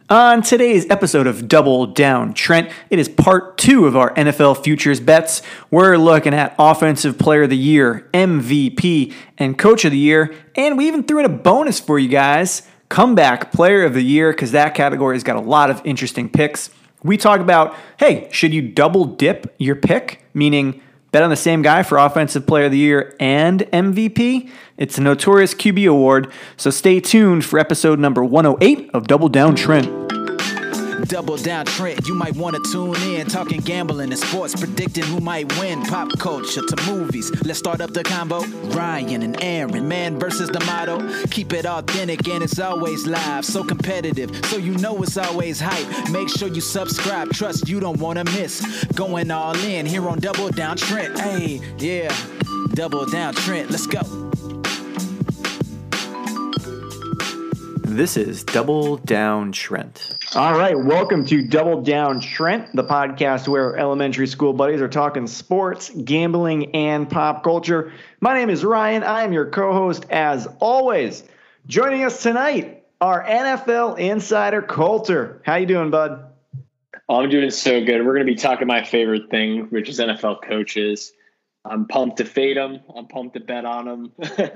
On today's episode of Double Down Trent, it is part 2 of our NFL Futures Bets. We're looking at Offensive Player of the Year, MVP, and Coach of the Year, and we even threw in a bonus for you guys, Comeback Player of the Year, because that category has got a lot of interesting picks. We talk about, hey, should you double dip your pick, meaning bet on the same guy for Offensive Player of the Year and MVP? It's a notorious QB award, so stay tuned for episode number 108 of Double Down Trent. Double Down Trent, you might want to tune in. Talking gambling and sports, predicting who might win. Pop culture to movies, let's start up the combo. Ryan and Aaron, man versus the motto. Keep it authentic and it's always live. So competitive, so you know it's always hype. Make sure you subscribe, trust you don't want to miss. Going all in here on Double Down Trent. Hey, yeah, Double Down Trent, let's go. This is Double Down Trent. All right, welcome to Double Down Trent, the podcast where elementary school buddies are talking sports, gambling, and pop culture. My name is Ryan. I am your co-host as always. Joining us tonight, our NFL insider, Coulter. How you doing, bud? I'm doing so good. We're going to be talking my favorite thing, which is NFL coaches. I'm pumped to fade them. I'm pumped to bet on them.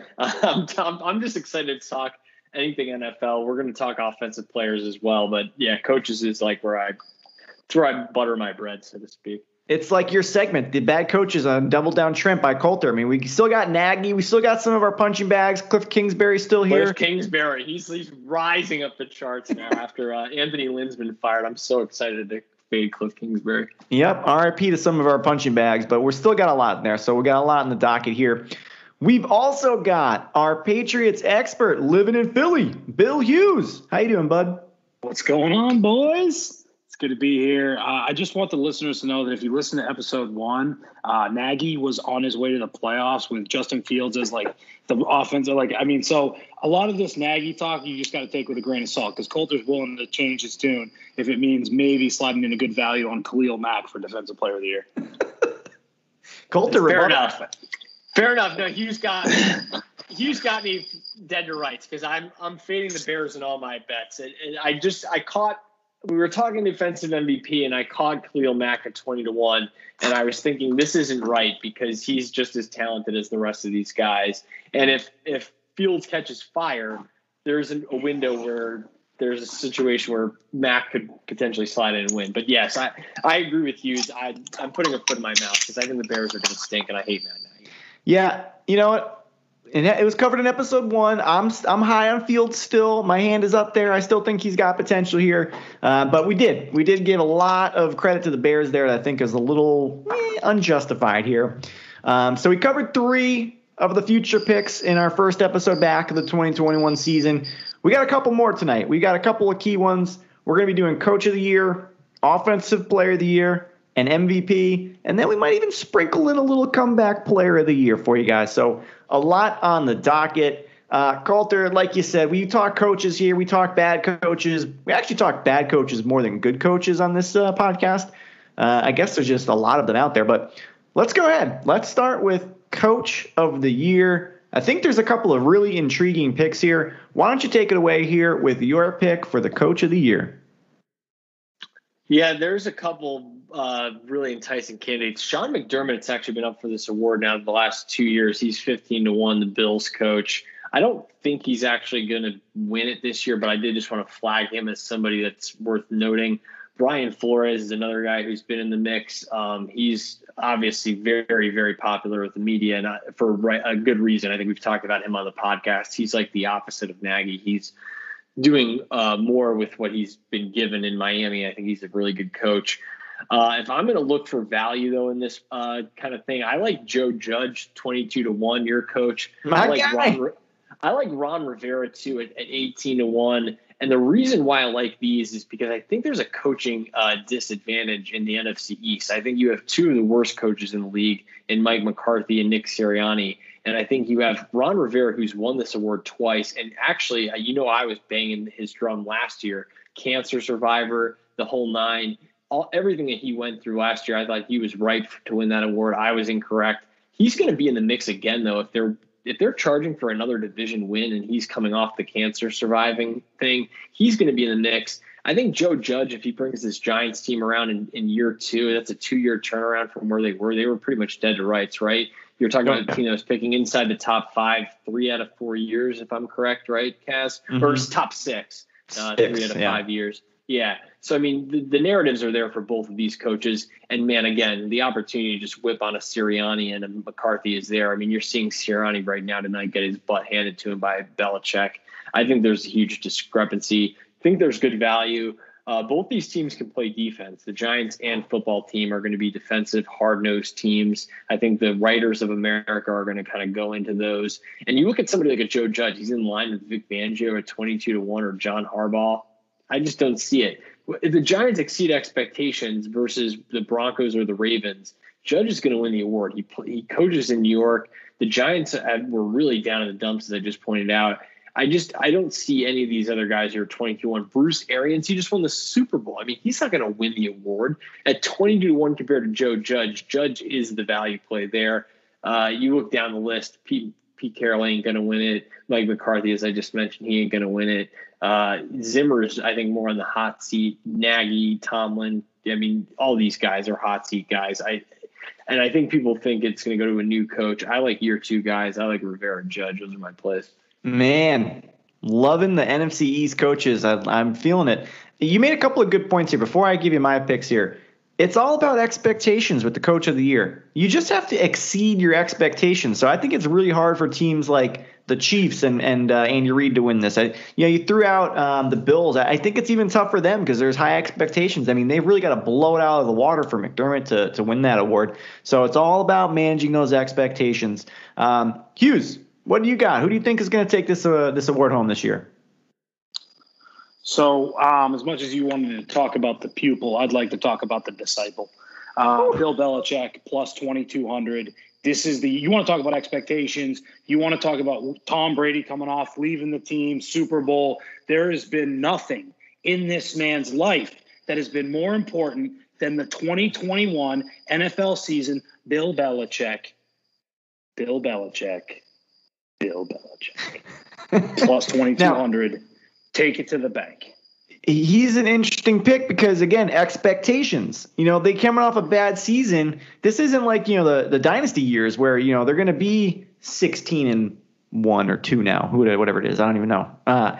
I'm just excited to talk anything NFL. We're going to talk offensive players as well, but yeah, coaches is like where I butter my bread, so to speak. It's like your segment, the bad coaches on Double Down Trent by Coulter. I mean, we still got Nagy, we still got some of our punching bags. Cliff Kingsbury's still here. Cliff Kingsbury, he's rising up the charts now after Anthony Lynn's been fired. I'm so excited to fade Cliff Kingsbury. Yep, RIP to some of our punching bags, but we're still got a lot in there, so we got a lot in the docket here. We've also got our Patriots expert living in Philly, Bill Hughes. How you doing, bud? What's going on, boys? It's good to be here. I just want the listeners to know that if you listen to episode 1, Nagy was on his way to the playoffs with Justin Fields as like the offensive. So a lot of this Nagy talk you just got to take with a grain of salt because Coulter's willing to change his tune if it means maybe sliding in a good value on Khalil Mack for Defensive Player of the Year. Coulter, fair enough. Fair enough. No, Hughes got me dead to rights because I'm fading the Bears in all my bets. And we were talking defensive MVP and I caught Khalil Mack at 20-1. And I was thinking this isn't right because he's just as talented as the rest of these guys. And if Fields catches fire, there's a window where there's a situation where Mack could potentially slide in and win. But yes, I agree with Hughes. I'm putting a foot in my mouth because I think the Bears are going to stink and I hate Matt Nagy. Yeah, you know what? And it was covered in episode 1. I'm high on Fields still. My hand is up there. I still think he's got potential here. But we did give a lot of credit to the Bears there that I think is a little unjustified here. So we covered 3 of the future picks in our first episode back of the 2021 season. We got a couple more tonight. We got a couple of key ones. We're going to be doing Coach of the Year, Offensive Player of the Year, and MVP, and then we might even sprinkle in a little Comeback Player of the Year for you guys. So a lot on the docket. Coulter, like you said, we talk coaches here. We talk bad coaches. We actually talk bad coaches more than good coaches on this podcast. I guess there's just a lot of them out there, but let's go ahead. Let's start with Coach of the Year. I think there's a couple of really intriguing picks here. Why don't you take it away here with your pick for the Coach of the Year? Yeah, there's a couple really enticing candidates. Sean McDermott's actually been up for this award now the last 2 years. He's 15-1, the Bills coach. I don't think he's actually going to win it this year, but I did just want to flag him as somebody that's worth noting. Brian Flores is another guy who's been in the mix. He's obviously very, very popular with the media, and for a good reason. I think we've talked about him on the podcast. He's like the opposite of Nagy. He's doing more with what he's been given in Miami. I think he's a really good coach. If I'm going to look for value, though, in this kind of thing, I like Joe Judge, 22-1, your coach. I like Ron Rivera, too, at 18-1. And the reason why I like these is because I think there's a coaching disadvantage in the NFC East. I think you have 2 of the worst coaches in the league in Mike McCarthy and Nick Sirianni. And I think you have Ron Rivera, who's won this award twice. And actually, I was banging his drum last year. Cancer survivor, the whole 9. Everything that he went through last year, I thought he was right to win that award. I was incorrect. He's going to be in the mix again, though, if they're charging for another division win and he's coming off the cancer surviving thing, he's going to be in the mix. I think Joe Judge, if he brings this Giants team around in year 2, that's a 2-year turnaround from where they were. They were pretty much dead to rights, right? You're talking about a team that was picking inside the top 5, 3 out of 4 years, if I'm correct, right, Kaz? Mm-hmm. Or top 6, 3 out of 5 years. Yeah. So, I mean, the narratives are there for both of these coaches. And, man, again, the opportunity to just whip on a Sirianni and a McCarthy is there. I mean, you're seeing Sirianni right now tonight get his butt handed to him by Belichick. I think there's a huge discrepancy. I think there's good value. Both these teams can play defense. The Giants and football team are going to be defensive, hard-nosed teams. I think the writers of America are going to kind of go into those. And you look at somebody like a Joe Judge, he's in line with Vic Fangio at 22-1 or John Harbaugh. I just don't see it. If the Giants exceed expectations versus the Broncos or the Ravens, Judge is going to win the award. He coaches in New York. The Giants were really down in the dumps, as I just pointed out. I don't see any of these other guys here 22-1. Bruce Arians, he just won the Super Bowl. I mean, he's not going to win the award at 22-1 compared to Joe Judge. Judge is the value play there. You look down the list, Pete Carroll ain't going to win it. Mike McCarthy, as I just mentioned, he ain't going to win it. Zimmer's, I think, more on the hot seat. Nagy, Tomlin, I mean, all these guys are hot seat guys. I think people think it's going to go to a new coach. I like year 2 guys. I like Rivera and Judge. Those are my plays. Man, loving the NFC East coaches. I'm feeling it. You made a couple of good points here. Before I give you my picks here, it's all about expectations with the coach of the year. You just have to exceed your expectations. So I think it's really hard for teams like the Chiefs and Andy Reid to win this. You threw out the Bills. I think it's even tough for them because there's high expectations. I mean, they've really got to blow it out of the water for McDermott to win that award. So it's all about managing those expectations. Hughes, what do you got? Who do you think is going to take this award home this year? So as much as you wanted to talk about the pupil, I'd like to talk about the disciple. Bill Belichick plus 2,200. This is you want to talk about expectations. You want to talk about Tom Brady coming off, leaving the team, Super Bowl. There has been nothing in this man's life that has been more important than the 2021 NFL season. Bill Belichick. Plus 2,200. Take it to the bank. He's an interesting pick because, again, expectations. They came off a bad season. This isn't like, the dynasty years where, they're going to be 16-1 or 2 now, whatever it is. I don't even know.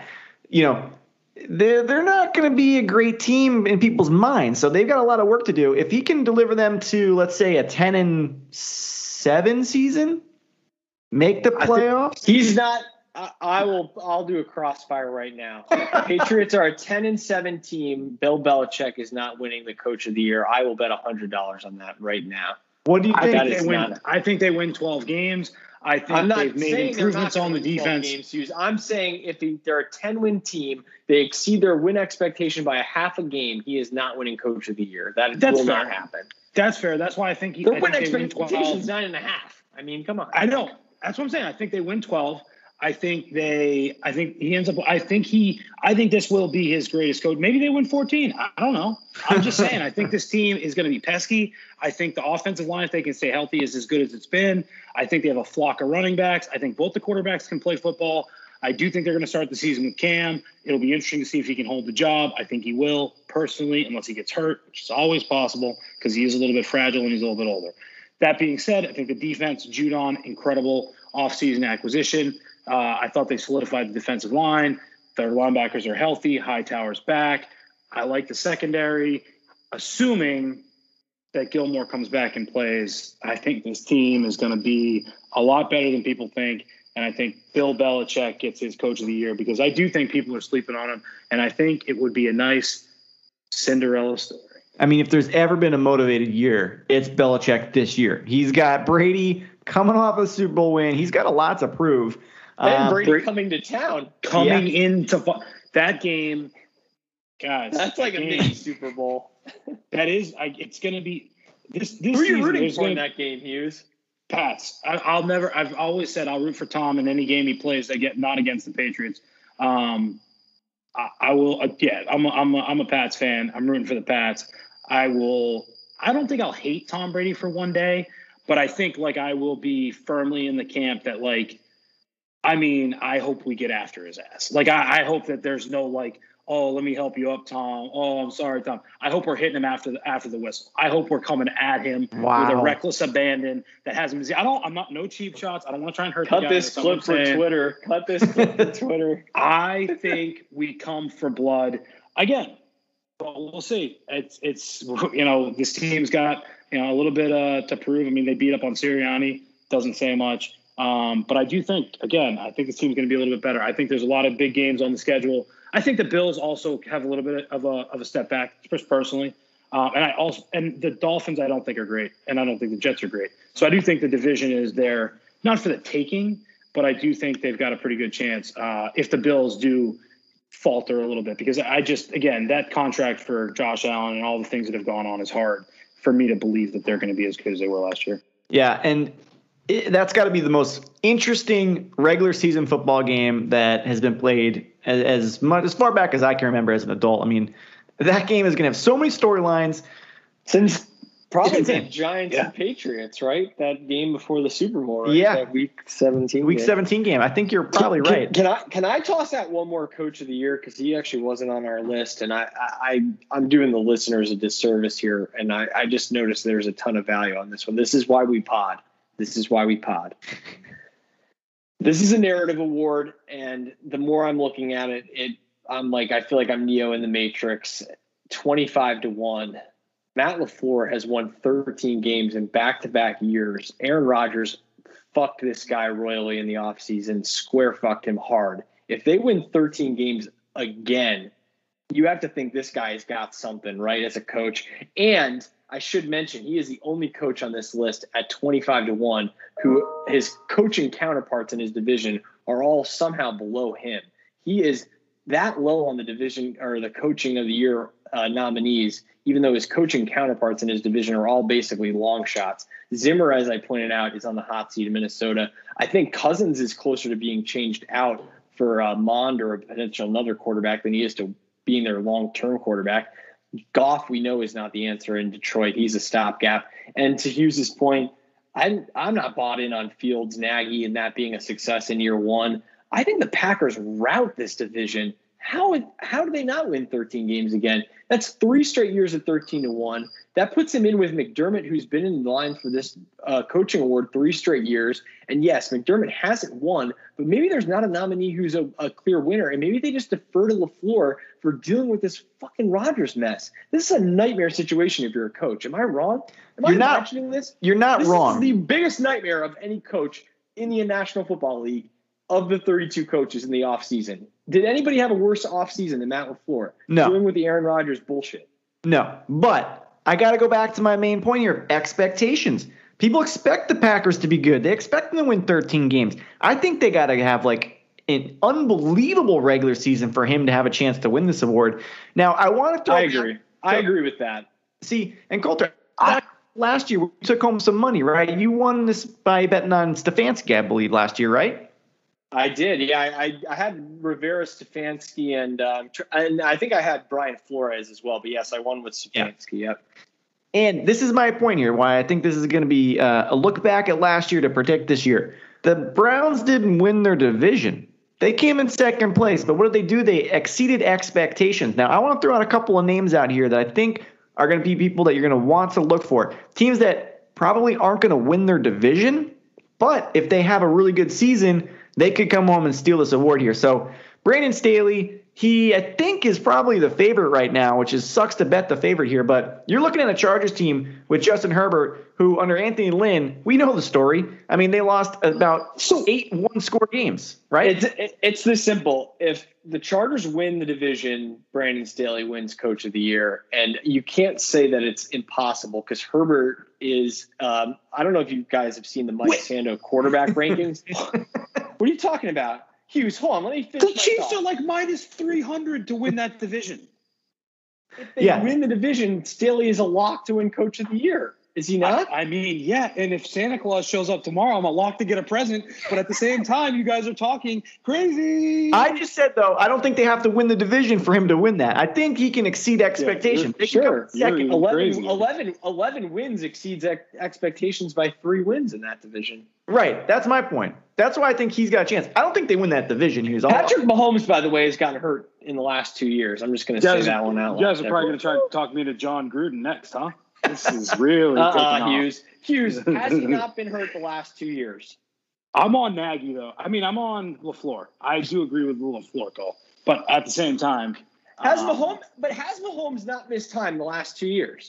They're not going to be a great team in people's minds. So they've got a lot of work to do. If he can deliver them to, let's say, a 10-7 season, make the playoffs. He's not. I'll do a crossfire right now. Patriots are a 10-7 team. Bill Belichick is not winning the coach of the year. I will bet $100 on that right now. What do you think? I think they win 12 games. I think they've made improvements on the defense. I'm saying if they're a 10-win team, they exceed their win expectation by a half a game, he is not winning coach of the year. That's will not happen. That's fair. That's why I think their win expectation is 9.5. I mean, come on. I know. That's what I'm saying. I think they win 12. I think this will be his greatest coach. Maybe they win 14. I don't know. I'm just saying, I think this team is going to be pesky. I think the offensive line, if they can stay healthy, is as good as it's been. I think they have a flock of running backs. I think both the quarterbacks can play football. I do think they're going to start the season with Cam. It'll be interesting to see if he can hold the job. I think he will, personally, unless he gets hurt, which is always possible because he is a little bit fragile and he's a little bit older. That being said, I think the defense, Judon, incredible offseason acquisition. I thought they solidified the defensive line. Their linebackers are healthy. Hightower's back. I like the secondary. Assuming that Gilmore comes back and plays, I think this team is going to be a lot better than people think. And I think Bill Belichick gets his coach of the year because I do think people are sleeping on him. And I think it would be a nice Cinderella story. I mean, if there's ever been a motivated year, it's Belichick this year. He's got Brady coming off a Super Bowl win. He's got a lot to prove. And Brady coming to town. Into that game, guys. That's like a mini Super Bowl. That is. It's going to be this. Who are you rooting for in that game, Hughes? Pats. I've always said I'll root for Tom in any game he plays. Not against the Patriots. I will. I'm a Pats fan. I'm rooting for the Pats. I don't think I'll hate Tom Brady for one day, but I think I will be firmly in the camp that I hope we get after his ass. I hope that there's no oh, let me help you up, Tom. Oh, I'm sorry, Tom. I hope we're hitting him after the whistle. I hope we're coming at him with a reckless abandon that hasn't been. I'm not no cheap shots. I don't want to try and hurt. Cut this clip for Twitter. Cut this clip for Twitter. I think we come for blood again. But we'll see. It's this team's got a little bit to prove. I mean, they beat up on Sirianni. Doesn't say much. But I do think, again, I think this team's going to be a little bit better. I think there's a lot of big games on the schedule. I think the Bills also have a little bit of a step back, just personally. And the Dolphins I don't think are great, and I don't think the Jets are great. So I do think the division is there, not for the taking, but I do think they've got a pretty good chance if the Bills do falter a little bit, because again, that contract for Josh Allen and all the things that have gone on is hard for me to believe that they're going to be as good as they were last year. Yeah, and that's got to be the most interesting regular season football game that has been played as far back as I can remember as an adult. I mean, that game is going to have so many storylines since probably the Giants and Patriots, right? That game before the Super Bowl, right? Yeah, that Week 17. Week 17 game. I think you're probably right. Can I toss out one more Coach of the Year, because he actually wasn't on our list, and I'm doing the listeners a disservice here, and I just noticed there's a ton of value on this one. This is why we pod. This is a narrative award, and the more I'm looking at it, I feel like I'm Neo in the Matrix. 25-1. Matt LaFleur has won 13 games in back-to-back years. Aaron Rodgers fucked this guy royally in the offseason, square fucked him hard. If they win 13 games again, you have to think this guy has got something, right, as a coach. And I should mention, he is the only coach on this list at 25-1 who his coaching counterparts in his division are all somehow below him. He is that low on the division or the coaching of the year nominees, even though his coaching counterparts in his division are all basically long shots. Zimmer, as I pointed out, is on the hot seat in Minnesota. I think Cousins is closer to being changed out for Mond or a potential another quarterback than he is to being their long-term quarterback. Goff, we know, is not the answer in Detroit. He's a stopgap. And to Hughes' point, I'm not bought in on Fields, Nagy, and that being a success in year one. I think the Packers rout this division. How do they not win 13 games again? That's 3 straight years at 13-1. That puts him in with McDermott, who's been in line for this coaching award 3 straight years. And yes, McDermott hasn't won, but maybe there's not a nominee who's a clear winner, and maybe they just defer to LaFleur for dealing with this fucking Rodgers mess. This is a nightmare situation if you're a coach. Am I wrong? Am I imagining this? You're not wrong. This is the biggest nightmare of any coach in the National Football League of the 32 coaches in the offseason. Did anybody have a worse offseason than Matt LaFleur? No. Dealing with the Aaron Rodgers bullshit. No, but I got to go back to my main point here. Expectations. People expect the Packers to be good. They expect them to win 13 games. I think they got to have an unbelievable regular season for him to have a chance to win this award. Now, I want to throw. I agree with that. See, and Coulter, last year you took home some money, right? You won this by betting on Stefanski, I believe, last year, right? I did. Yeah, I had Rivera, Stefanski, and I think I had Brian Flores as well. But yes, I won with Stefanski. Yeah. Yep. And this is my point here, why I think this is going to be a look back at last year to predict this year. The Browns didn't win their division. They came in second place, but what did they do? They exceeded expectations. Now, I want to throw out a couple of names out here that I think are going to be people that you're going to want to look for. Teams that probably aren't going to win their division, but if they have a really good season, they could come home and steal this award here. So Brandon Staley, he, I think, is probably the favorite right now, which sucks to bet the favorite here. But you're looking at a Chargers team with Justin Herbert, who under Anthony Lynn, we know the story. I mean, they lost about 8 one-score games, right? It's this simple. If the Chargers win the division, Brandon Staley wins Coach of the Year. And you can't say that it's impossible because Herbert is I don't know if you guys have seen the Mike Sando quarterback rankings. What are you talking about? Hughes, hold on. Let me finish. The Chiefs are like minus 300 to win that division. If they win the division, Staley is a lock to win Coach of the Year. Is he not? I mean, yeah. And if Santa Claus shows up tomorrow, I'm a lock to get a present. But at the same time, you guys are talking crazy. I just said, though, I don't think they have to win the division for him to win that. I think he can exceed expectations. Yeah, sure. 11 wins exceeds expectations by 3 wins in that division. Right. That's my point. That's why I think he's got a chance. I don't think they win that division. Patrick Mahomes, by the way, has gotten hurt in the last 2 years. I'm just going to say that one out loud. You guys are probably going to try to talk me into John Gruden next, huh? This is really Hughes, has he not been hurt the last 2 years? I'm on Nagy, though. I mean, I'm on LaFleur. I do agree with the LaFleur call. But at the same time. Has Mahomes not missed time the last 2 years?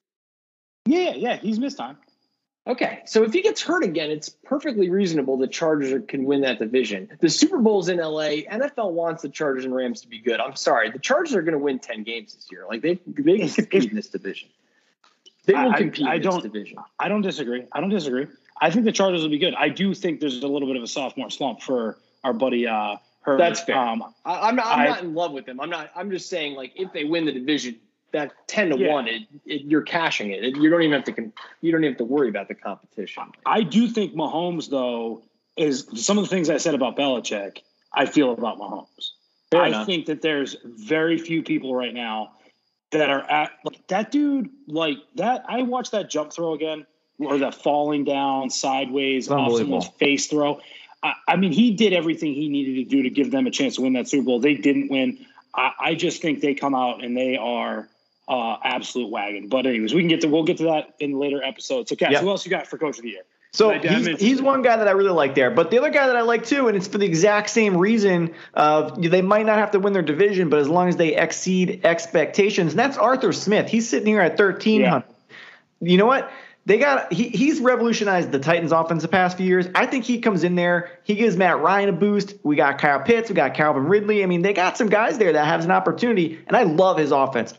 Yeah, he's missed time. Okay, so if he gets hurt again, it's perfectly reasonable the Chargers can win that division. The Super Bowl's in LA. NFL wants the Chargers and Rams to be good. I'm sorry. The Chargers are going to win 10 games this year. Like, they can compete in this division. They will compete in this division. I don't disagree. I think the Chargers will be good. I do think there's a little bit of a sophomore slump for our buddy Herbert. That's fair. I'm not in love with them. I'm just saying, like, if they win the division, that 10-1, you're cashing it. You don't even have to worry about the competition. I do think Mahomes, though, is some of the things I said about Belichick, I feel about Mahomes. I think that there's very few people right now that are at like that dude, like that. I watched that jump throw again, or that falling down sideways off someone's face throw. I mean, he did everything he needed to do to give them a chance to win that Super Bowl. They didn't win. I just think they come out and they are absolute wagon. But anyways, we'll get to that in later episodes. So, Cass, who else you got for Coach of the Year? So he's one guy that I really like there. But the other guy that I like too, and it's for the exact same reason of they might not have to win their division, but as long as they exceed expectations, and that's Arthur Smith. He's sitting here at 1,300. You know what? He's revolutionized the Titans offense the past few years. I think he comes in there. He gives Matt Ryan a boost. We got Kyle Pitts. We got Calvin Ridley. I mean, they got some guys there that have an opportunity, and I love his offense.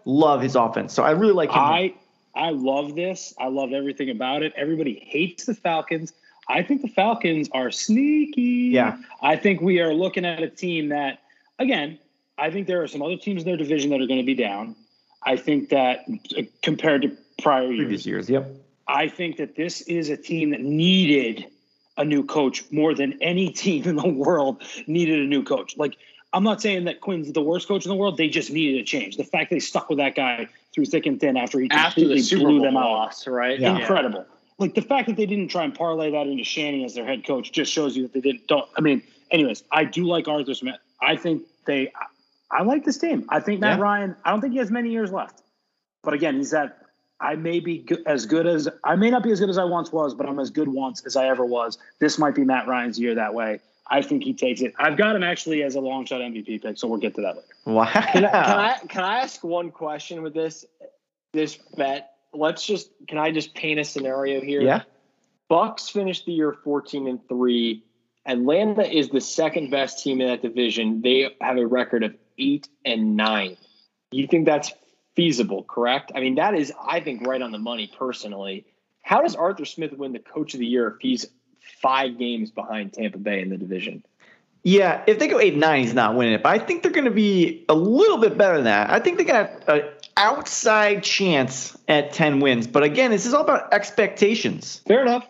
So I really like him. I love this. I love everything about it. Everybody hates the Falcons. I think the Falcons are sneaky. Yeah. I think we are looking at a team that, again, I think there are some other teams in their division that are going to be down. I think that compared to previous years, yep. I think that this is a team that needed a new coach more than any team in the world needed a new coach. Like, I'm not saying that Quinn's the worst coach in the world. They just needed a change. The fact they stuck with that guy through thick and thin after he completely blew them out, right? Yeah. Incredible. Like, the fact that they didn't try and parlay that into Shanny as their head coach just shows you that they don't. I mean, anyways, I do like Arthur Smith. I think I like this team. I think Matt Ryan, I don't think he has many years left. But again, he's at, I may not be as good as I once was, but I'm as good once as I ever was. This might be Matt Ryan's year that way. I think he takes it. I've got him actually as a long shot MVP pick, so we'll get to that later. Wow. Can I ask one question with this bet? Can I just paint a scenario here? Yeah. Bucks finished the year 14-3. Atlanta is the second best team in that division. They have a record of 8-9. You think that's feasible, correct? I mean, that is, I think, right on the money personally. How does Arthur Smith win the Coach of the Year if he's 5 games behind Tampa Bay in the division? Yeah, if they go 8-9, he's not winning it. But I think they're going to be a little bit better than that. I think they got an outside chance at 10 wins. But again, this is all about expectations. Fair enough.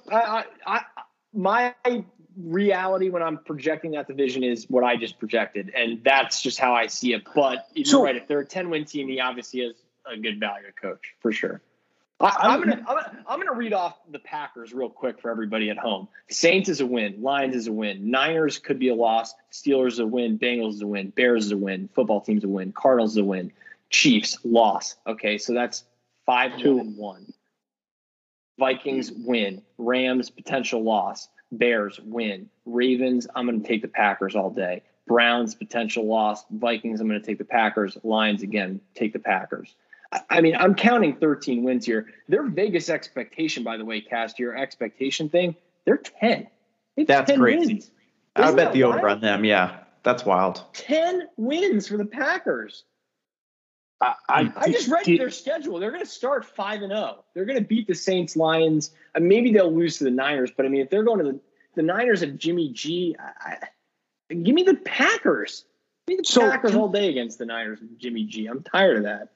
My reality when I'm projecting that division is what I just projected, and that's just how I see it. But you're right. If they're a 10-win team, he obviously has a good value coach for sure. I'm gonna read off the Packers real quick for everybody at home. Saints is a win. Lions is a win. Niners could be a loss. Steelers is a win. Bengals is a win. Bears is a win. Football team's a win. Cardinals is a win. Chiefs loss. Okay, so that's 5-2-1. Vikings win. Rams potential loss. Bears win. Ravens, I'm going to take the Packers all day. Browns potential loss. Vikings, I'm going to take the Packers. Lions again, take the Packers. I mean, I'm counting 13 wins here. Their Vegas expectation, by the way, Cast, your expectation thing, they're 10. That's 10 crazy. Wins. I bet the over on them. Yeah, that's wild. 10 wins for the Packers. I just read their schedule. They're going to start 5-0. They're going to beat the Saints, Lions. Maybe they'll lose to the Niners. But, I mean, if they're going to the Niners of Jimmy G, give me the Packers. Give me the Packers all day against the Niners of Jimmy G. I'm tired of that.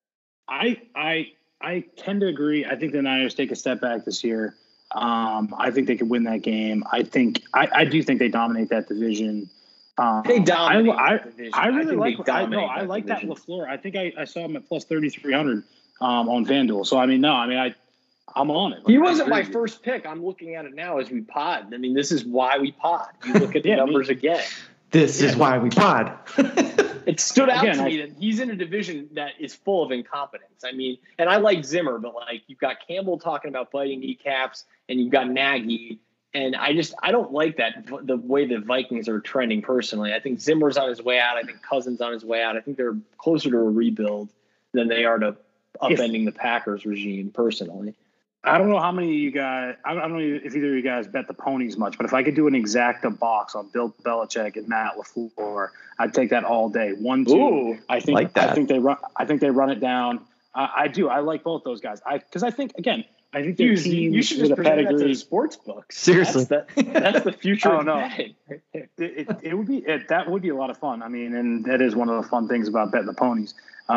I tend to agree. I think the Niners take a step back this year. I think they could win that game. I do think they dominate that division. They dominate that division. I really like that LaFleur. I think I saw him at plus 3,300 on FanDuel. So I'm on it. He wasn't my first pick. I'm looking at it now as we pod. I mean, this is why we pod. You look at the numbers again. This is why we pod. it stood out to me that he's in a division that is full of incompetence. I mean, and I like Zimmer, but like you've got Campbell talking about biting kneecaps, and you've got Nagy, and I don't like that the way the Vikings are trending personally. I think Zimmer's on his way out. I think Cousins on his way out. I think they're closer to a rebuild than they are to upending the Packers regime personally. I don't know how many of you guys, I don't know if either of you guys bet the ponies much, but if I could do an exacta box on Bill Belichick and Matt LaFleur, I'd take that all day. 1, 2. Ooh, I think they run it down. I do. I like both those guys. Because I think their teams you should just present that to the sports books. Seriously. That's the future of betting. That would be a lot of fun. I mean, and that is one of the fun things about betting the ponies.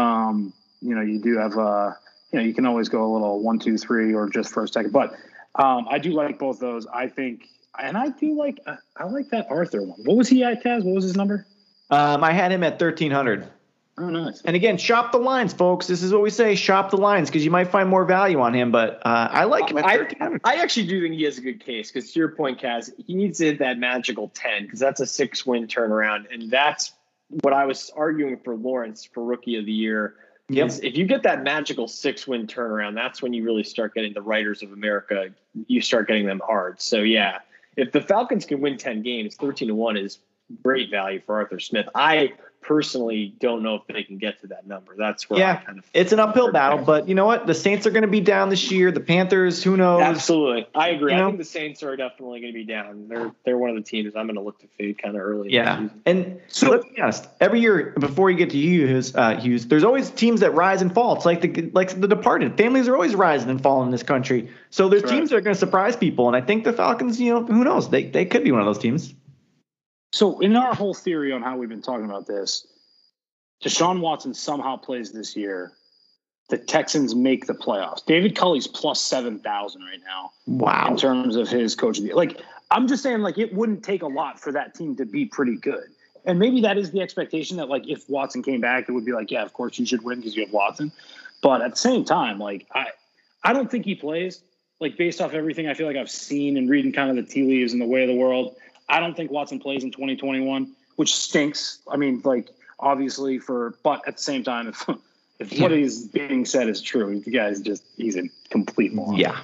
You do have you can always go a little 1, 2, 3 or just for a second. But I do like both those. I think, and I do like I like that Arthur one. What was he at, Taz? What was his number? I had him at 1,300. Oh, nice. And again, shop the lines, folks. This is what we say: shop the lines, because you might find more value on him. But I like him at 1,300. I actually do think he has a good case, because to your point, Kaz, he needs to hit that magical 10, because that's a 6-win turnaround, and that's what I was arguing for Lawrence for Rookie of the Year. Yes. If you get that magical 6-win turnaround, that's when you really start getting the writers of America. You start getting them hard. So yeah, if the Falcons can win 10 games, 13-1 is great value for Arthur Smith. I personally don't know if they can get to that number. That's where I kind of it's an uphill battle, but you know what? The Saints are going to be down this year. The Panthers, who knows? Absolutely. I agree. I think the Saints are definitely going to be down. They're one of the teams I'm going to look to fade kind of early. Yeah. And so let's be honest, every year before you get to Hughes, there's always teams that rise and fall. It's like the Departed. Families are always rising and falling in this country. So there's teams that are going to surprise people. And I think the Falcons, who knows? They could be one of those teams. So in our whole theory on how we've been talking about this, Deshaun Watson somehow plays this year. The Texans make the playoffs. David Culley's plus 7,000 right now. Wow. In terms of his coaching. I'm just saying, it wouldn't take a lot for that team to be pretty good. And maybe that is the expectation that, if Watson came back, it would be yeah, of course you should win because you have Watson. But at the same time, I don't think he plays. Based off everything I feel like I've seen and reading kind of the tea leaves and the way of the world, I don't think Watson plays in 2021, which stinks. I mean, obviously but at the same time, if what is being said is true, the guy's he's a complete moron. Yeah.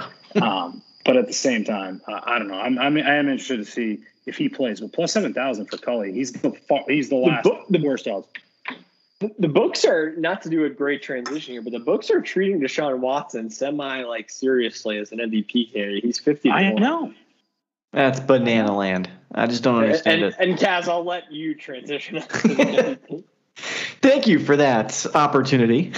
But at the same time, I don't know. I am interested to see if he plays. But plus 7,000 for Culley, he's the worst odds. The books are, not to do a great transition here, but the books are treating Deshaun Watson semi seriously as an MVP candidate. He's 50. I know. That's banana land. I just don't understand it. And Kaz, I'll let you transition. Thank you for that opportunity.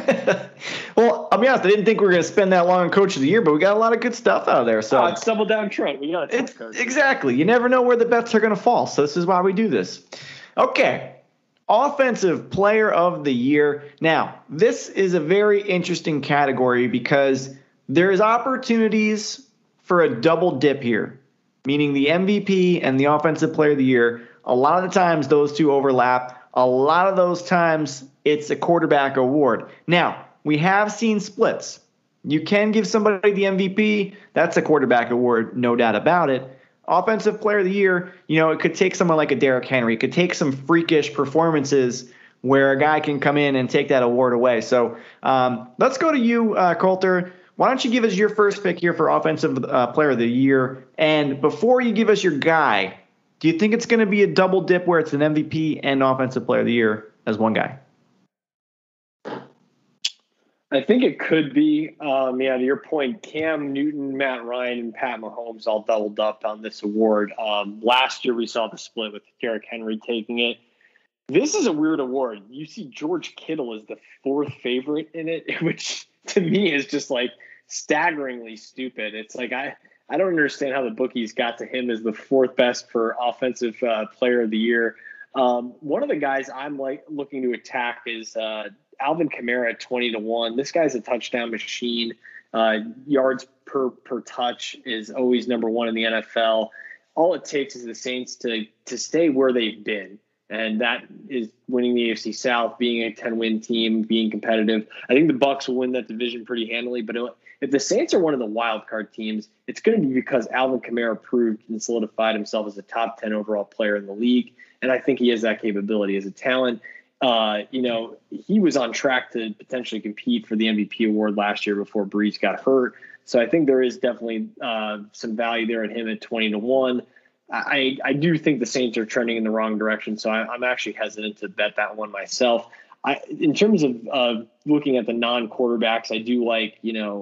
Well, I'll be honest, I didn't think we were going to spend that long on Coach of the Year, but we got a lot of good stuff out of there. So it's double down Trent. We got exactly. You never know where the bets are going to fall. So this is why we do this. Okay. Offensive Player of the Year. Now, this is a very interesting category because there's opportunities for a double dip here, meaning the MVP and the Offensive Player of the Year. A lot of the times those two overlap. A lot of those times it's a quarterback award. Now, we have seen splits. You can give somebody the MVP. That's a quarterback award, no doubt about it. Offensive Player of the Year, it could take someone like a Derrick Henry. It could take some freakish performances where a guy can come in and take that award away. So let's go to you, Coulter. Why don't you give us your first pick here for Offensive Player of the Year? And before you give us your guy, do you think it's going to be a double dip where it's an MVP and Offensive Player of the Year as one guy? I think it could be. To your point, Cam Newton, Matt Ryan, and Pat Mahomes all doubled up on this award. Last year we saw the split with Derrick Henry taking it. This is a weird award. You see George Kittle as the fourth favorite in it, which to me is just staggeringly stupid. It's I don't understand how the bookies got to him as the fourth best for Offensive Player of the Year. One of the guys I'm looking to attack is Alvin Kamara at 20-1. This guy's a touchdown machine. Yards per touch is always number one in the NFL. All it takes is the Saints to stay where they've been. and that is winning the AFC South, being a 10-win team, being competitive. I think the Bucs will win that division pretty handily, but if the Saints are one of the wild card teams, it's going to be because Alvin Kamara proved and solidified himself as a top 10 overall player in the league, and I think he has that capability as a talent. He was on track to potentially compete for the MVP award last year before Brees got hurt. So I think there is definitely some value there in him at 20-1. I do think the Saints are trending in the wrong direction, so I'm actually hesitant to bet that one myself. In terms of looking at the non-quarterbacks, I do like,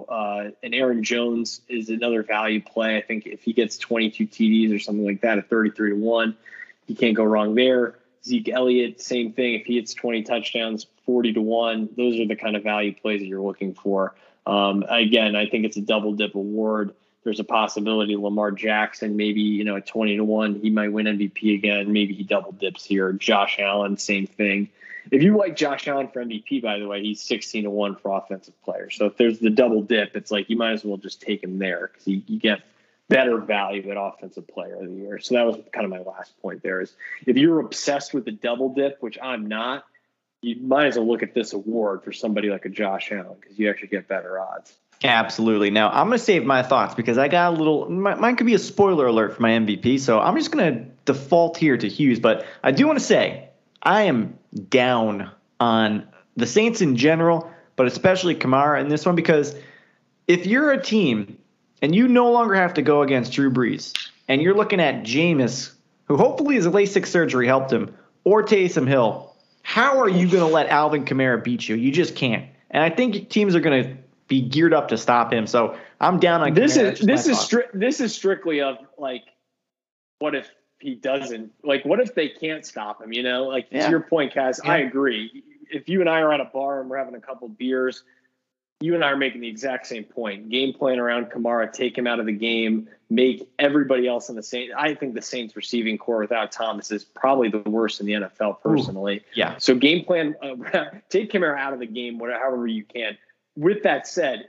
and Aaron Jones is another value play. I think if he gets 22 TDs or something like that at 33-1, you can't go wrong there. Zeke Elliott, same thing. If he hits 20 touchdowns, 40-1, those are the kind of value plays that you're looking for. Again, I think it's a double dip award. There's a possibility Lamar Jackson, maybe, at 20-1, he might win MVP again. Maybe he double dips here. Josh Allen, same thing. If you like Josh Allen for MVP, by the way, he's 16-1 for offensive player. So if there's the double dip, it's like you might as well just take him there because you get better value at offensive player of the year. So that was kind of my last point there is if you're obsessed with the double dip, which I'm not, you might as well look at this award for somebody like a Josh Allen because you actually get better odds. Absolutely. Now, I'm going to save my thoughts because I got a little – mine could be a spoiler alert for my MVP, so I'm just going to default here to Hughes. But I do want to say I am down on the Saints in general, but especially Kamara in this one because if you're a team and you no longer have to go against Drew Brees and you're looking at Jameis, who hopefully his LASIK surgery helped him, or Taysom Hill, how are you going to let Alvin Kamara beat you? You just can't. And I think teams are going to be geared up to stop him. So I'm down on Kamara. This is strictly of like, what if he doesn't? Like, what if they can't stop him? To your point, Kaz, I agree. If you and I are at a bar and we're having a couple beers, you and I are making the exact same point. Game plan around Kamara, take him out of the game, make everybody else in the Saints. I think the Saints receiving core without Thomas is probably the worst in the NFL personally. Ooh, yeah. So game plan, take Kamara out of the game, however you can. With that said,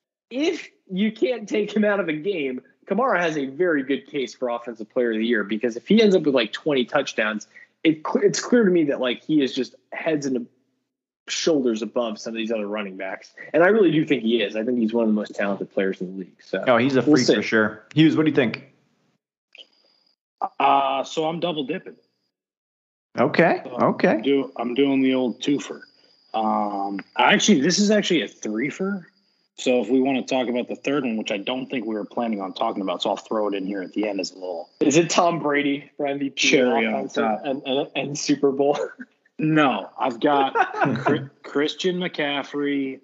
if you can't take him out of the game, Kamara has a very good case for Offensive Player of the Year because if he ends up with like 20 touchdowns, it's clear to me that like he is just heads and shoulders above some of these other running backs. And I really do think he is. I think he's one of the most talented players in the league. So he's a freak for sure. Hughes, what do you think? So I'm double dipping. Okay. I'm doing the old twofer. This is actually a threefer. So if we want to talk about the third one, which I don't think we were planning on talking about, so I'll throw it in here at the end as a little. Is it Tom Brady for MVP cherry on top and Super Bowl? No, I've got Christian McCaffrey.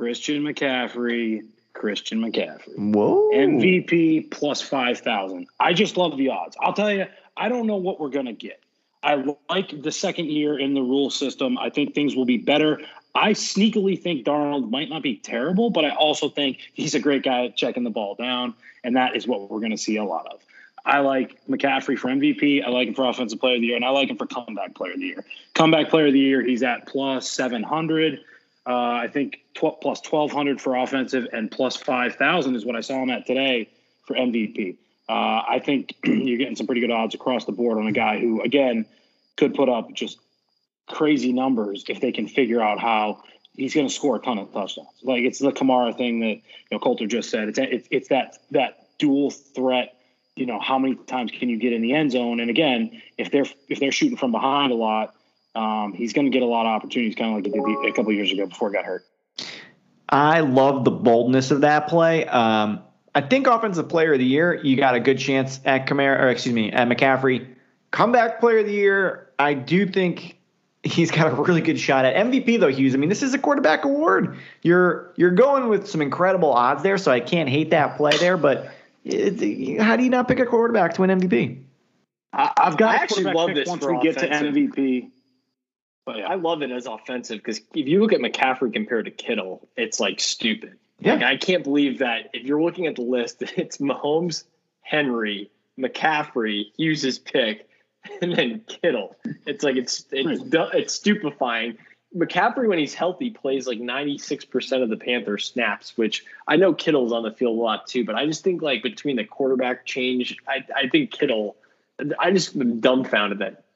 Whoa. MVP plus 5,000. I just love the odds. I'll tell you, I don't know what we're going to get. I like the second year in the rule system. I think things will be better. I sneakily think Darnold might not be terrible, but I also think he's a great guy at checking the ball down, and that is what we're going to see a lot of. I like McCaffrey for MVP. I like him for Offensive Player of the Year, and I like him for Comeback Player of the Year. Comeback Player of the Year, he's at plus 700. I think plus 1,200 for offensive, and plus 5,000 is what I saw him at today for MVP. I think you're getting some pretty good odds across the board on a guy who, again, could put up just crazy numbers if they can figure out how he's going to score a ton of touchdowns. Like it's the Kamara thing that Coulter just said. It's that dual threat. How many times can you get in the end zone? And again, if they're shooting from behind a lot, he's going to get a lot of opportunities, kind of like he did a couple of years ago before he got hurt. I love the boldness of that play. I think Offensive Player of the Year, you got a good chance at at McCaffrey. Comeback Player of the Year, I do think he's got a really good shot at MVP though, Hughes. I mean, this is a quarterback award. You're going with some incredible odds there, so I can't hate that play there. But how do you not pick a quarterback to win MVP? I've got I actually love this once for we get to offensive. MVP. But yeah. I love it as offensive because if you look at McCaffrey compared to Kittle, it's like stupid. Yeah. Like, I can't believe that if you're looking at the list, it's Mahomes, Henry, McCaffrey, Hughes' pick, and then Kittle. It's like it's stupefying. McCaffrey, when he's healthy, plays like 96% of the Panthers snaps, which I know Kittle's on the field a lot too, but I just think like between the quarterback change, I think Kittle, I just am dumbfounded that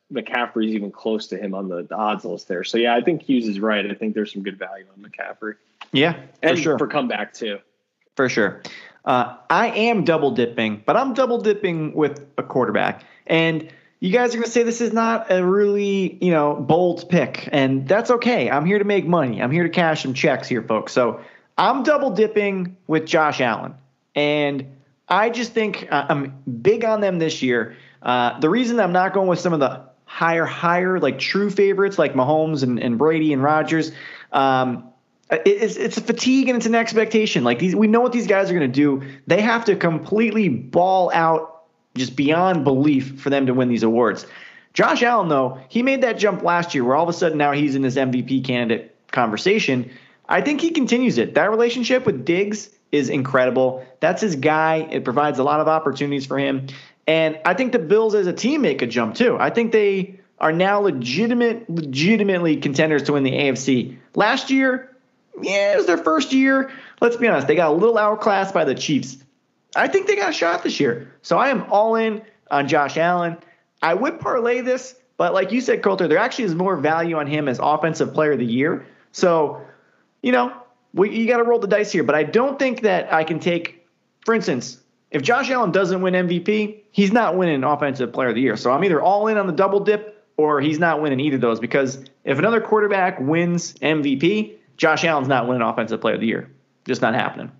McCaffrey's even close to him on the odds list there. So yeah, I think Hughes is right. I think there's some good value on McCaffrey. Yeah, and for sure. For comeback too. For sure. I am double dipping, but I'm double dipping with a quarterback. And you guys are going to say this is not a really, bold pick, and that's okay. I'm here to make money. I'm here to cash some checks here, folks. So I'm double dipping with Josh Allen. And I just think I'm big on them this year. The reason I'm not going with some of the higher, like true favorites like Mahomes and Brady and Rodgers, it's a fatigue and it's an expectation. Like we know what these guys are going to do. They have to completely ball out just beyond belief for them to win these awards. Josh Allen, though, he made that jump last year where all of a sudden now he's in this MVP candidate conversation. I think he continues it. That relationship with Diggs is incredible. That's his guy. It provides a lot of opportunities for him. And I think the Bills as a team make a jump too. I think they are now legitimately contenders to win the AFC. Last year, it was their first year. Let's be honest. They got a little outclassed by the Chiefs. I think they got a shot this year. So I am all in on Josh Allen. I would parlay this, but like you said, Coulter, there actually is more value on him as Offensive Player of the Year. So, you got to roll the dice here. But I don't think that I can take, for instance, if Josh Allen doesn't win MVP, he's not winning Offensive Player of the Year. So I'm either all in on the double dip or he's not winning either of those, because if another quarterback wins MVP, Josh Allen's not winning Offensive Player of the Year. Just not happening.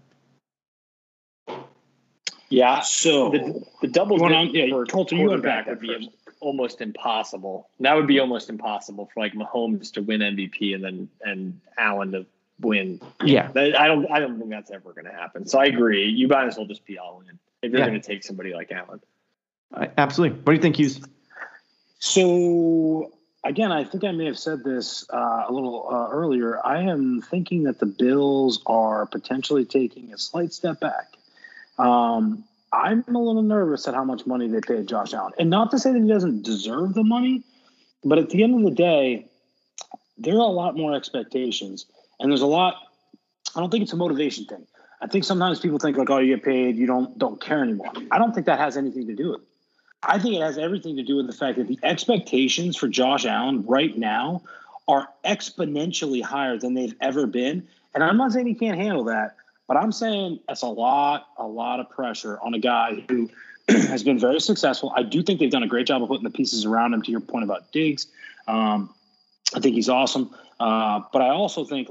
Yeah, so the double dip for Colton, quarterback would be almost impossible. That would be almost impossible for like Mahomes to win MVP and Allen to win. Yeah, I don't think that's ever going to happen. So I agree. You might as well just be all in if you're going to take somebody like Allen. Absolutely. What do you think, Hughes? So again, I think I may have said this a little earlier. I am thinking that the Bills are potentially taking a slight step back. I'm a little nervous at how much money they paid Josh Allen. And not to say that he doesn't deserve the money, but at the end of the day, there are a lot more expectations. And there's a lot – I don't think it's a motivation thing. I think sometimes people think like, oh, you get paid, you don't care anymore. I don't think that has anything to do with it. I think it has everything to do with the fact that the expectations for Josh Allen right now are exponentially higher than they've ever been. And I'm not saying he can't handle that. But I'm saying that's a lot of pressure on a guy who has been very successful. I do think they've done a great job of putting the pieces around him, to your point about Diggs. I think he's awesome. But I also think,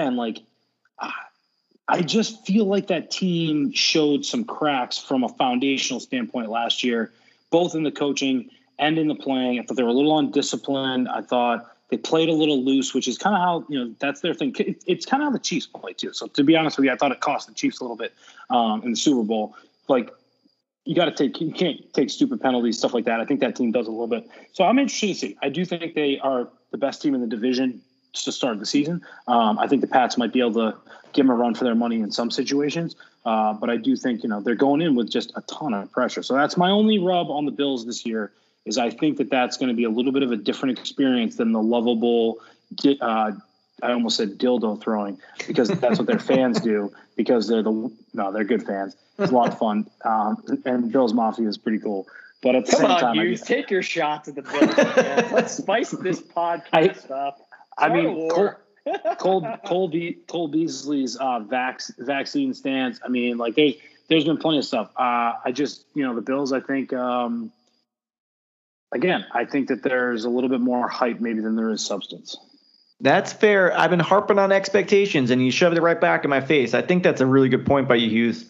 I just feel like that team showed some cracks from a foundational standpoint last year, both in the coaching and in the playing. I thought they were a little undisciplined. I thought they played a little loose, which is kind of how, that's their thing. It's kind of how the Chiefs play too. So to be honest with you, I thought it cost the Chiefs a little bit in the Super Bowl. Like you can't take stupid penalties, stuff like that. I think that team does a little bit. So I'm interested to see. I do think they are the best team in the division to start the season. I think the Pats might be able to give them a run for their money in some situations. But I do think, they're going in with just a ton of pressure. So that's my only rub on the Bills this year. Is I think that that's going to be a little bit of a different experience than the lovable, I almost said dildo throwing, because that's what their fans do, because they're good fans. It's a lot of fun. And Bills Mafia is pretty cool. But at the same time, Hughes, take your shots at the Bills fans. Let's spice this podcast up. Cole Beasley's vaccine stance. I mean, like there's been plenty of stuff. I just, the Bills, I think, again, I think that there's a little bit more hype maybe than there is substance. That's fair. I've been harping on expectations, and you shoved it right back in my face. I think that's a really good point by you, Hughes.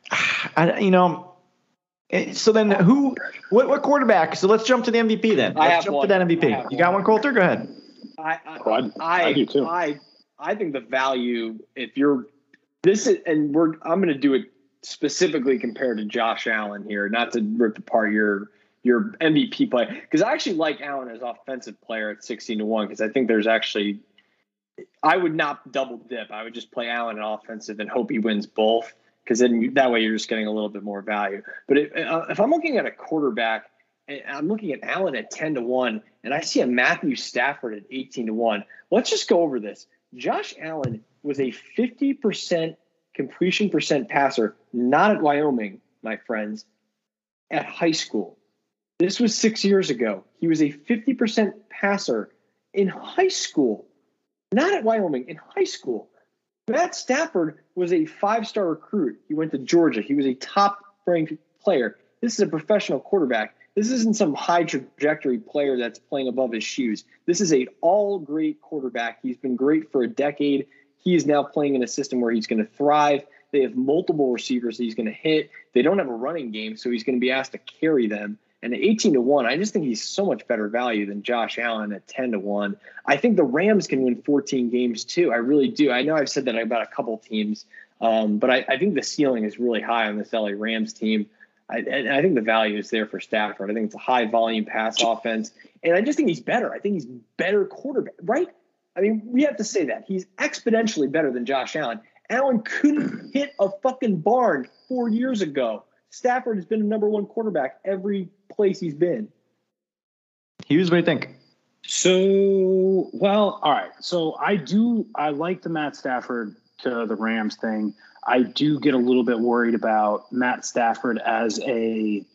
So then what quarterback? So let's jump to the MVP then. Let's jump to that MVP. You got one, Coulter? Go ahead. I do too. I think the value, if you're this is, and I'm going to do it specifically compared to Josh Allen here, not to rip apart your MVP play, because I actually like Allen as offensive player at 16-1, because I think there's actually, I would not double dip. I would just play Allen at offensive and hope he wins both, because then that way you're just getting a little bit more value. But if I'm looking at a quarterback, I'm looking at Allen at 10-1, and I see a Matthew Stafford at 18-1. Let's just go over this. Josh Allen was a 50% completion percent passer, not at Wyoming, my friends, at high school. This was 6 years ago. He was a 50% passer in high school, not at Wyoming, in high school. Matt Stafford was a 5-star recruit. He went to Georgia. He was a top-ranked player. This is a professional quarterback. This isn't some high-trajectory player that's playing above his shoes. This is an all-great quarterback. He's been great for a decade. He is now playing in a system where he's going to thrive. They have multiple receivers that he's going to hit. They don't have a running game, so he's going to be asked to carry them. And at 18-1, I just think he's so much better value than Josh Allen at 10-1. I think the Rams can win 14 games too. I really do. I know I've said that about a couple teams, but I think the ceiling is really high on this LA Rams team. I think the value is there for Stafford. I think it's a high volume pass offense, and I just think he's better. I think he's better quarterback, right? I mean, we have to say that he's exponentially better than Josh Allen. Allen couldn't hit a fucking barn 4 years ago. Stafford has been a number one quarterback every place he's been. Hughes, what do you think? So, well, all right. So I like the Matt Stafford to the Rams thing. I do get a little bit worried about Matt Stafford as I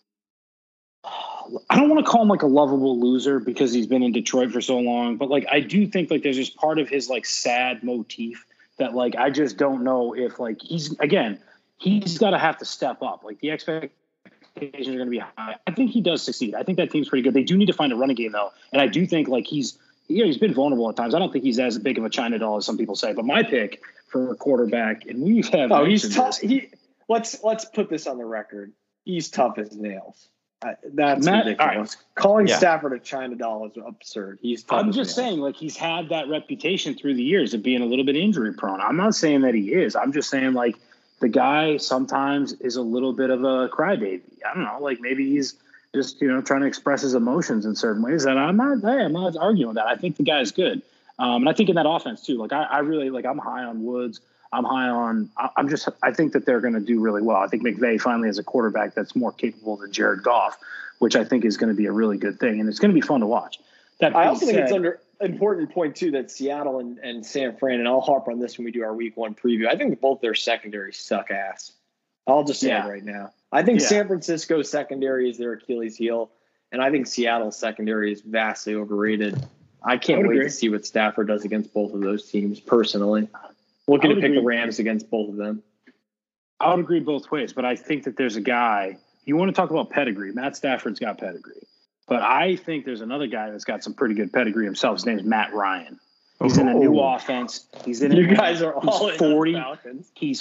don't want to call him like a lovable loser because he's been in Detroit for so long, but like I do think like there's just part of his like sad motif that like I just don't know if like he's got to have to step up. Like the expectations are going to be high. I think he does succeed. I think that team's pretty good. They do need to find a running game though, and I do think like he's been vulnerable at times. I don't think he's as big of a China doll as some people say. But my pick for a quarterback, and we have he's tough. Let's put this on the record. He's tough as nails. That's ridiculous. Right. Calling Stafford a China doll is absurd. He's tough. I'm just saying, like, he's had that reputation through the years of being a little bit injury prone. I'm not saying that he is. I'm just saying, like, the guy sometimes is a little bit of a crybaby. I don't know, like maybe he's just trying to express his emotions in certain ways. And I'm not arguing that. I think the guy is good, and I think in that offense too. Like I really like. I'm high on Woods. I think that they're going to do really well. I think McVay finally has a quarterback that's more capable than Jared Goff, which I think is going to be a really good thing, and it's going to be fun to watch. I also think it's important point too that Seattle and San Fran, and I'll harp on this when we do our week one preview. I think both their secondaries suck ass. I'll just say it right now. I think San Francisco's secondary is their Achilles heel, and I think Seattle's secondary is vastly overrated. I can't wait to see what Stafford does against both of those teams personally. Looking to pick the Rams against both of them. I would agree both ways, but I think that there's a guy. You want to talk about pedigree. Matt Stafford's got pedigree. But I think there's another guy that's got some pretty good pedigree himself. His name's Matt Ryan. He's in a new offense. You guys are all 40. He's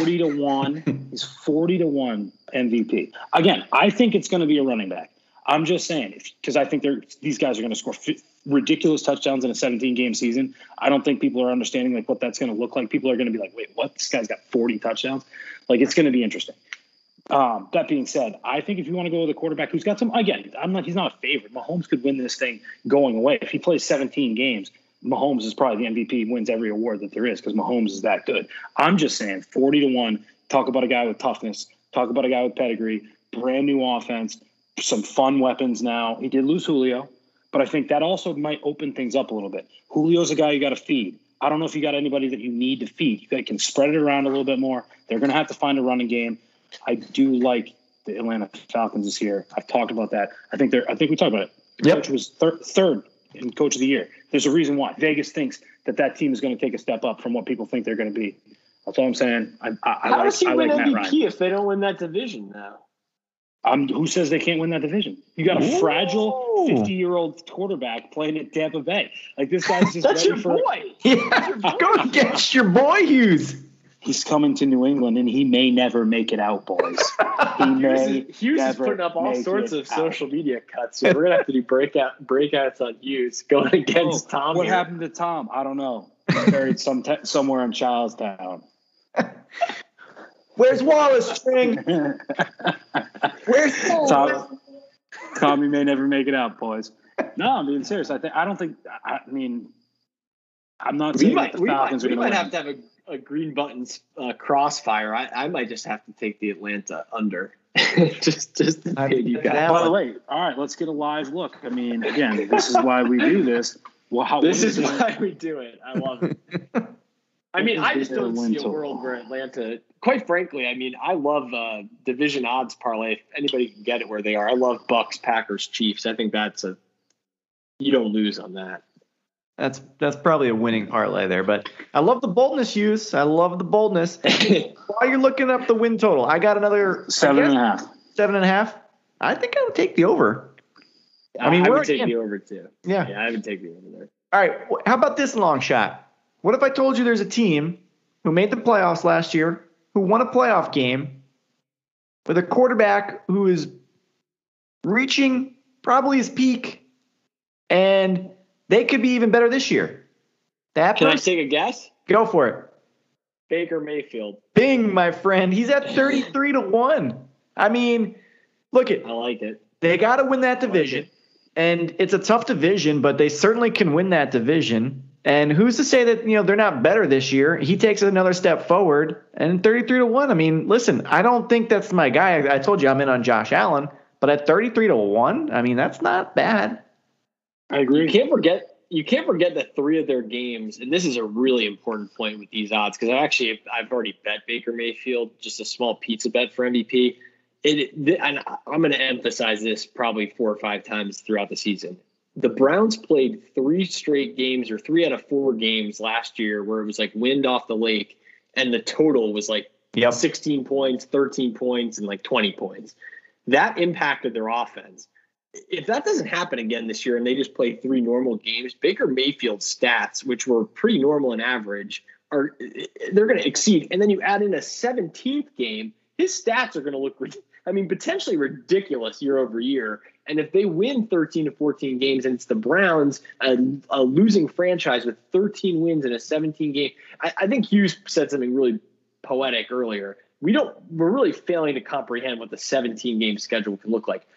40-1. He's 40-1 MVP. Again, I think it's going to be a running back. I'm just saying, because I think these guys are going to score ridiculous touchdowns in a 17-game season. I don't think people are understanding like what that's going to look like. People are going to be like, wait, what? This guy's got 40 touchdowns? Like, it's going to be interesting. That being said, I think if you want to go with a quarterback who's got some, again, he's not a favorite. Mahomes could win this thing going away. If he plays 17 games, Mahomes is probably the MVP, wins every award that there is because Mahomes is that good. I'm just saying 40-1, talk about a guy with toughness, talk about a guy with pedigree, brand new offense, some fun weapons now. He did lose Julio, but I think that also might open things up a little bit. Julio's a guy you got to feed. I don't know if you got anybody that you need to feed. You can spread it around a little bit more. They're going to have to find a running game. I do like the Atlanta Falcons this year. I've talked about that. I think we talked about it. Coach was third in Coach of the Year. There's a reason why. Vegas thinks that team is going to take a step up from what people think they're going to be. That's all I'm saying. How does he win MVP if they don't win that division now? Who says they can't win that division? You got a fragile 50-year-old quarterback playing at Tampa Bay. Like, this guy's just That's your boy. Yeah, go against your boy, Hughes. He's coming to New England, and he may never make it out, boys. Hughes is putting up all sorts of social media cuts. So we're going to have to do breakouts on Hughes going against Tom. What happened to Tom? I don't know. He's buried somewhere in Charlestown. Where's Wallace, String? Where's Tommy may never make it out, boys. No, I'm being serious. I'm not saying that the Falcons are going to win. We might have to have a green buttons crossfire. I might just have to take the Atlanta under. just to take you guys. By the way, all right, let's get a live look. I mean, again, this is why we do this. Well, this is why we do it. I love it. I mean, I just Their don't win see a total. world where Atlanta. Quite frankly, I mean, I love division odds parlay. If anybody can get it where they are, I love Bucks, Packers, Chiefs. I think you don't lose on that. That's probably a winning parlay there, but I love the boldness, Hughes. I love the boldness. While you're looking up the win total, I got another 7.5. 7.5. I think I would take the over. I mean, I we're would take again- the over too. Yeah. I would take the over there. All right. How about this long shot? What if I told you there's a team who made the playoffs last year, who won a playoff game with a quarterback who is reaching probably his peak, and they could be even better this year? That Can I person, take a guess? go for it. Baker Mayfield. Bing, my friend. He's at 33-1. I mean, look I like it. they got to win that division. And it's a tough division, but they certainly can win that division. And who's to say that, they're not better this year? He takes another step forward, and 33-1. I mean, listen, I don't think that's my guy. I told you I'm in on Josh Allen, but at 33-1, I mean, that's not bad. I agree. You can't forget that 3 of their games, and this is a really important point with these odds, because I've already bet Baker Mayfield, just a small pizza bet for MVP. And I'm going to emphasize this probably 4 or 5 times throughout the season. The Browns played 3 straight games, or 3 out of 4 games last year, where it was like wind off the lake, and the total was like 16 points, 13 points, and like 20 points. That impacted their offense. If that doesn't happen again this year and they just play 3 normal games, Baker Mayfield's stats, which were pretty normal and average, they're going to exceed. And then you add in a 17th game, his stats are going to look, potentially ridiculous year over year. And if they win 13 to 14 games, and it's the Browns, a losing franchise with 13 wins in a 17 game, I think Hughes said something really poetic earlier. We're really failing to comprehend what the 17 game schedule can look like.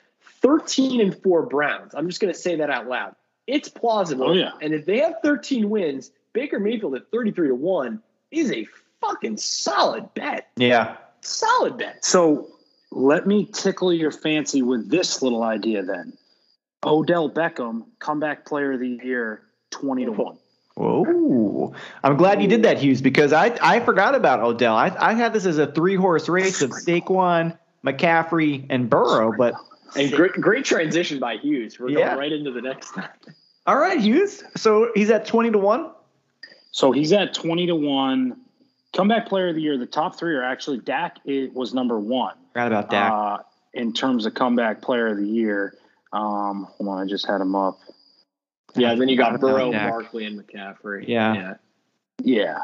13-4 Browns. I'm just going to say that out loud. It's plausible. Oh, yeah. And if they have 13 wins, Baker Mayfield at 33-1 is a fucking solid bet. Yeah. Solid bet. So let me tickle your fancy with this little idea then. Odell Beckham, comeback player of the year, 20-1. Whoa. I'm glad you did that, Hughes, because I forgot about Odell. I had this as a 3-horse race of Saquon, McCaffrey, and Burrow, but And great transition by Hughes. We're going right into the next time. All right, Hughes. So he's at 20-1. So he's at 20-1. Comeback player of the year. The top 3 are actually Dak. It was number 1. Forgot about Dak. In terms of comeback player of the year. Hold on, I just had him up. Yeah, then you got Burrow, Dak. Barkley, and McCaffrey. Yeah.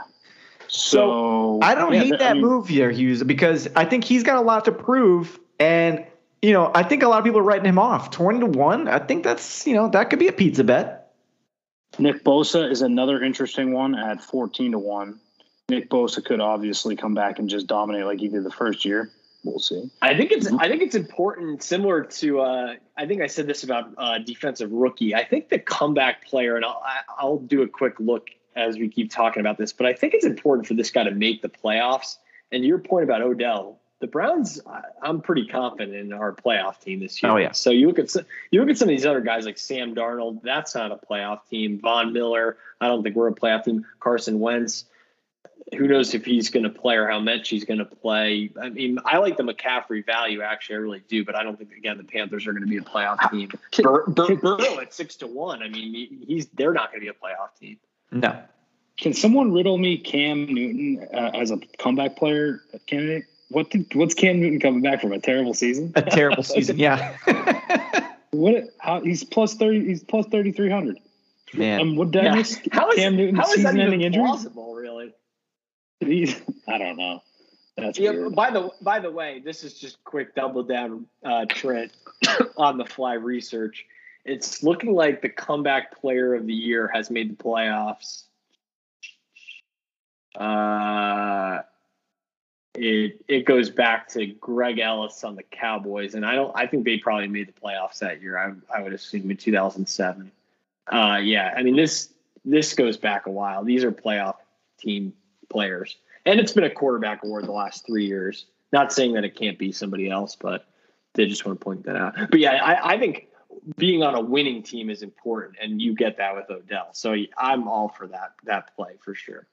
So I don't hate that move here, Hughes, because I think he's got a lot to prove, and I think a lot of people are writing him off. 20-1. I think that's that could be a pizza bet. Nick Bosa is another interesting one at 14-1. Nick Bosa could obviously come back and just dominate like he did the first year. We'll see. I think it's important, similar to I think I said this about defensive rookie. I think the comeback player, and I'll do a quick look as we keep talking about this, but I think it's important for this guy to make the playoffs. And your point about Odell, the Browns, I'm pretty confident in our playoff team this year. Oh, yeah. So you look at some of these other guys like Sam Darnold. That's not a playoff team. Von Miller, I don't think we're a playoff team. Carson Wentz, who knows if he's going to play or how much he's going to play. I mean, I like the McCaffrey value, actually. I really do. But I don't think, again, the Panthers are going to be a playoff team. Burrow at 6-1. I mean, they're not going to be a playoff team. No. Can someone riddle me Cam Newton as a comeback player candidate? What's Cam Newton coming back from? A terrible season? A terrible season, yeah. He's plus 30. He's plus 3,300. Man. And would that make Cam Newton's season-ending injury? Possible, really? I don't know. That's weird. By the way, this is just quick double down Trent on the fly research. It's looking like the comeback player of the year has made the playoffs. It goes back to Greg Ellis on the Cowboys, and I think they probably made the playoffs that year. I would assume in 2007. Yeah, I mean this goes back a while. These are playoff team players, and it's been a quarterback award the last 3 years. Not saying that it can't be somebody else, but they just want to point that out. But yeah, I think being on a winning team is important, and you get that with Odell. So I'm all for that play for sure.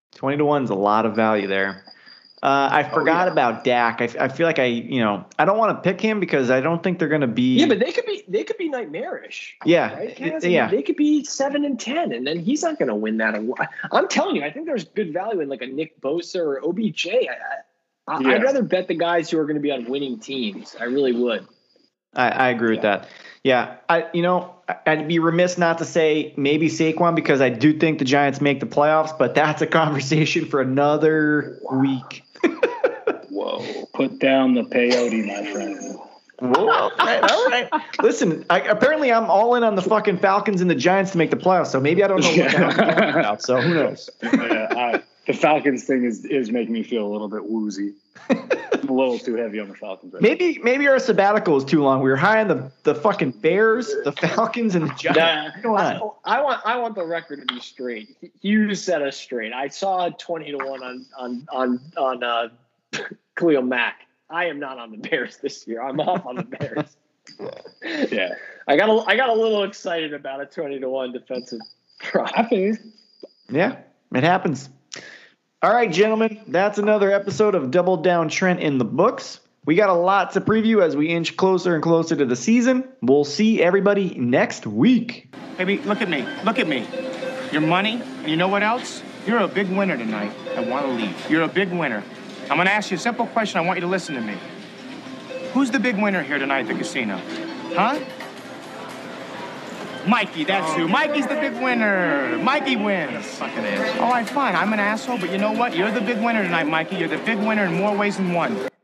20-1 is a lot of value there. I forgot about Dak. I feel like I don't want to pick him because I don't think they're going to be. Yeah, but they could be nightmarish. Yeah, right? yeah. They could be 7-10, and then he's not going to win that. I'm telling you, I think there's good value in like a Nick Bosa or OBJ. I'd rather bet the guys who are going to be on winning teams. I really would. I agree with that. Yeah, I'd be remiss not to say maybe Saquon because I do think the Giants make the playoffs, but that's a conversation for another week. Whoa! Put down the peyote, my friend. Whoa! All right. Listen, apparently I'm all in on the fucking Falcons and the Giants to make the playoffs, so maybe I don't know what the hell I'm talking about. So who knows? The Falcons thing is making me feel a little bit woozy. I'm a little too heavy on the Falcons. Right maybe our sabbatical is too long. We were high on the fucking Bears, the Falcons, and the Giants. I want the record to be straight. You set us straight. I saw 20-1 on Khalil Mack. I am not on the Bears this year. I'm off on the Bears. Yeah, I got a little excited about a 20-1 defensive prop. Yeah, it happens. All right, gentlemen, that's another episode of Double Down Trent in the books. We got a lot to preview as we inch closer and closer to the season. We'll see everybody next week. Baby, look at me. Look at me. Your money, and you know what else? You're a big winner tonight. I want to leave. You're a big winner. I'm going to ask you a simple question. I want you to listen to me. Who's the big winner here tonight at the casino? Huh? Mikey, that's who. Mikey's the big winner. Mikey wins. Fucking asshole. All right, fine. I'm an asshole, but you know what? You're the big winner tonight, Mikey. You're the big winner in more ways than one.